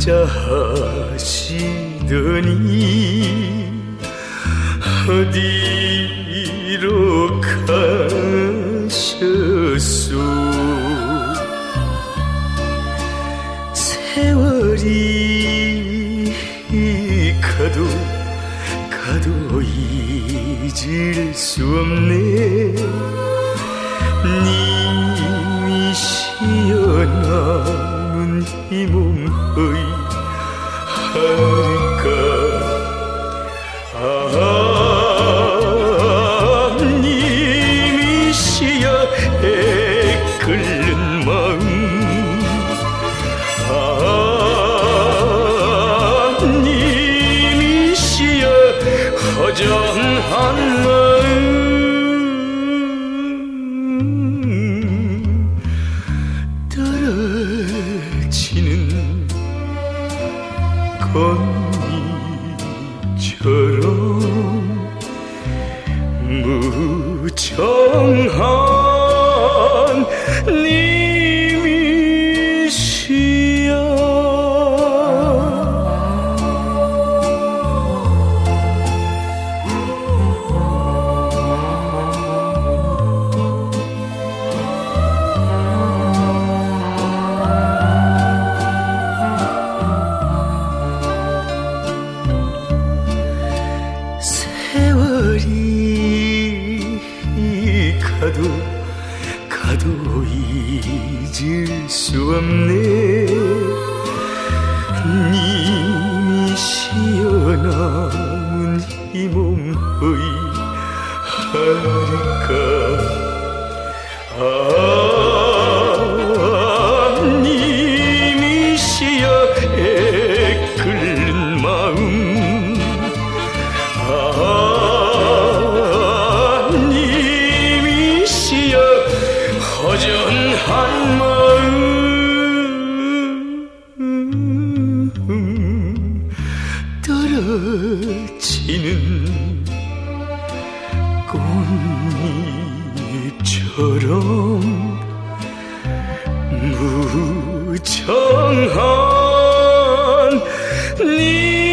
하시더니 어디로 가셨소. 세월이 가도 잊을 수 없네. 님이시여 남은 이 몸의 하늘가. 님이시여 애끓는 마음. 님이시여 허전한 마음. 떨어지는 꽃잎처럼 무정한 님이시여. 세월이 가도 잊을 수 없네. 님이시여 남은 이 몸의 하늘가. 님이시여 애끓는 마음. 님이시여 허전한 마음. 떨어지는 꽃잎처럼 무정한 님.